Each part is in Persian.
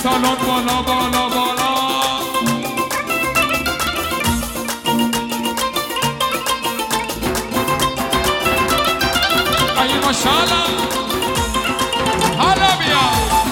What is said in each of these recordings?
سالن بالا بالا بالا ای ماشاءالله حالا بیا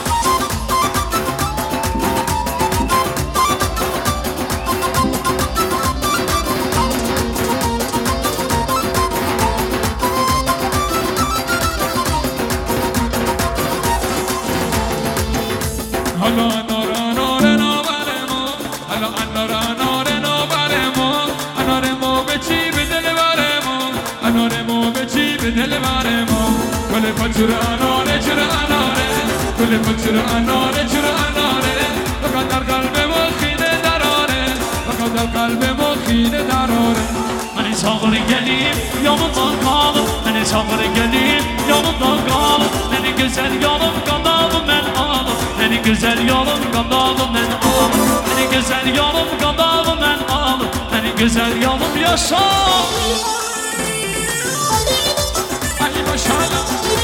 حالا انار انار نابرمو حالا انار انار نابرمو انارمو به چی به دل برمو انارمو به چی به دل برمو گل پچور اناره چور اناره گل پچور اناره چور اناره فقط در قلبمو خیره دراره فقط در قلبمو خیره دراره Hani çağır gelip yanımdan kalır Hani çağır gelip yanımdan kalır Beni güzel yolum kanalı ben alır Beni güzel yolum kanalı ben alır Beni güzel yolum kanalı ben alır Beni güzel yolum yaşa ای ماشاءالله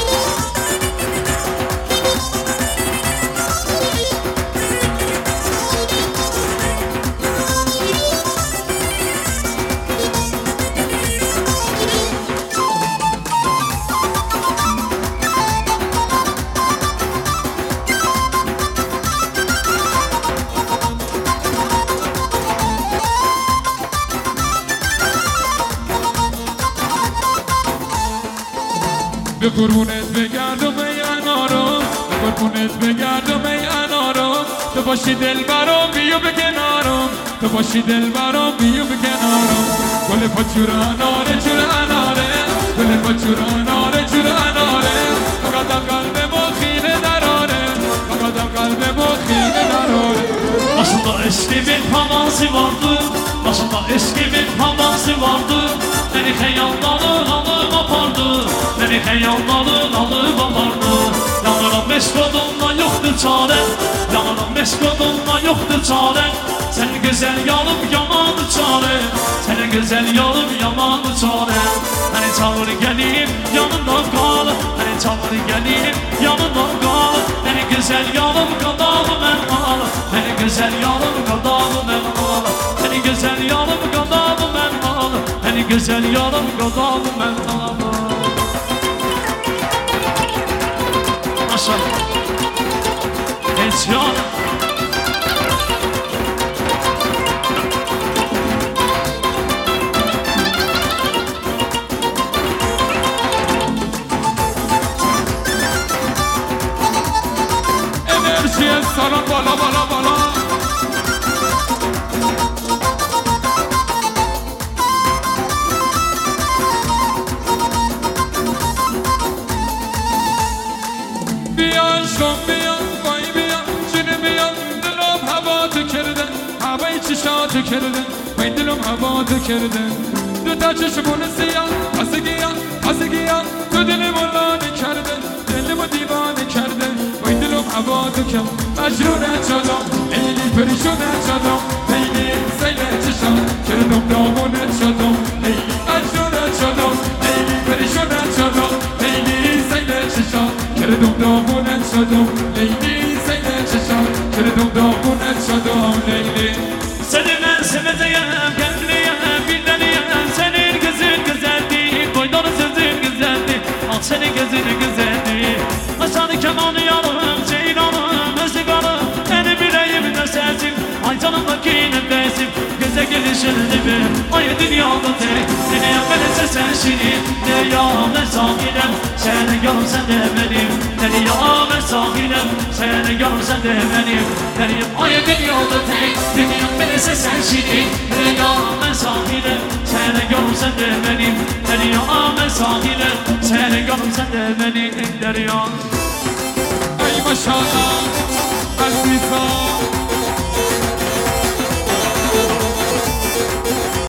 به قربونت بگردم ای انارم به قربونت بگردم ای انارم تو باشی دل برام بیو به کنارم تو باشی دل برام بیو به کنارم گل پچور اناره چور اناره گل پچور اناره چور اناره فقط در قلب ما خیره دراره فقط در قلب ما خیره دراره Başımda eski bir havası vardı Başımda eski bir havası vardı Beni heyalları alıp apardı Beni heyalları alıp apardı Yanıram meşgulunla yoktu çare Yanıram meşgulunla yoktu çare Sen güzel yanım yamanı çare Sen güzel yanım yamanı çare Beni çağır gelip yanımdan kal Beni çağır gelip yanımdan kal Beni güzel yanım kanalı ben al Beni güzel yanım kanalı ben al Beni güzel yanım kanalı ben al Beni güzel yanım kanalı ben al Maşallah Esyan enerjiye salon بالا بالا بالا بیان شم بیان وای بیان جنه بیان دلم هوا تو کرده هوای چشاتو کرده وای دلم هوا تو کرده دو تا چشمون سیاه خستگیان تو دلم لانه کرده دلم دیوانه کرده وای دلم هوا تو کرده مجنونه شدم لیلی پریشونه شدم لیلی سیل چشم کردم دامونه شدم لیلی مجنونه شدم لیلی پریشونه شدم لیلی سیل چشم کردم دامونه شدم لیلی سیل چشم کردم دامونه شدم لیلی Seni ben seveceğim, kendiliyem, bildeliyem Senin gözün güzeldi, koydun sözün güzeldi Al senin gözün güzeldi Aşağıda kemanı yanım, ceylanım, özlükanım Beni yüreğimde sensin, ay canımdaki nefesim Göze gelişin gibi, ay dünyada tek Dünya benimse sensin, dünya ben sahilem Seni görüm sen de benim, dünya ben sahilem Seni görüm sen de benim, ay dünyada tek Dünya benimse sensin, dünya ben sahilem Seni görüm sen de benim, dünya ben sahilem Seni görüm sen de benim, dünya ای ماشاءالله عزیزان